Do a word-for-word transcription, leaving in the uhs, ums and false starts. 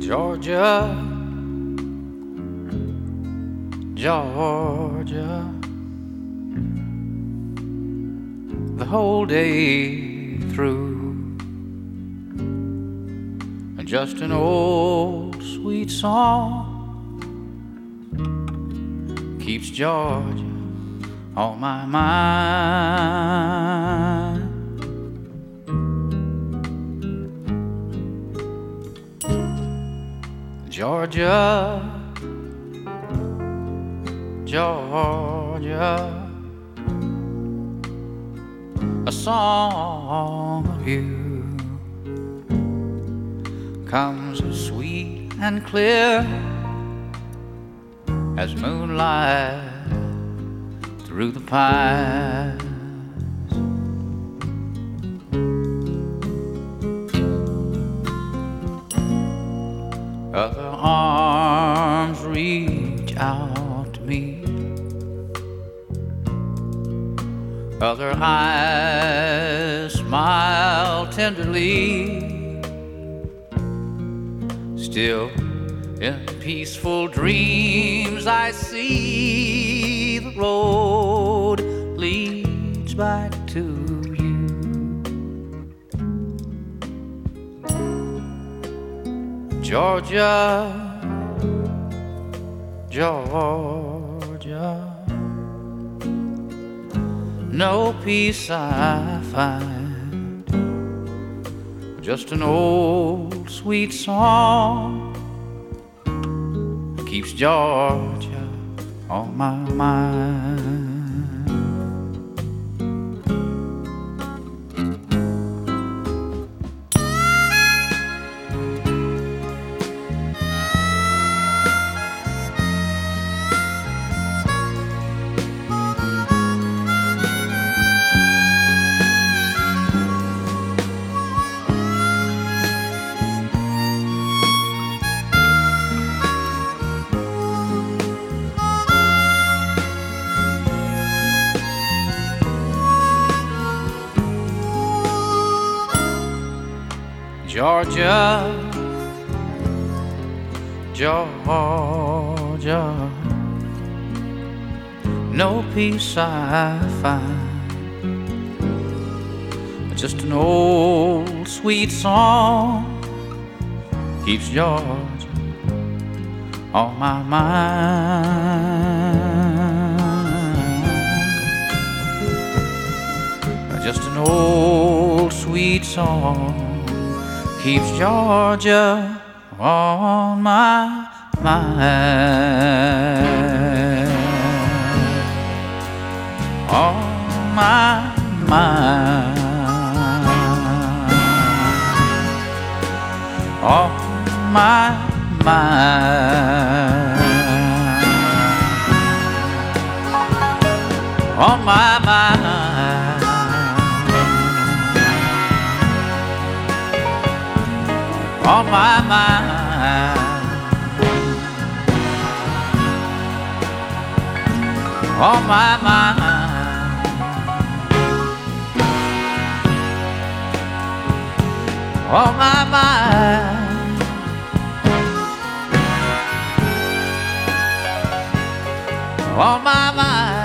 Georgia, Georgia, the whole day through. Just an old sweet song keeps Georgia on my mind. Georgia, Georgia, a song of you comes as sweet and clear as moonlight through the pines. Other arms reach out to me, other eyes smile tenderly. Still in peaceful dreams I see the road leads back to you. Georgia, Georgia, no peace I find, just an old sweet song keeps Georgia on my mind. Georgia, Georgia, no peace I find, just an old sweet song keeps Georgia on my mind. Just an old sweet song keeps Georgia on my mind, on my mind, on my mind, on my mind. On my mind, on my mind, on my mind, on my mind.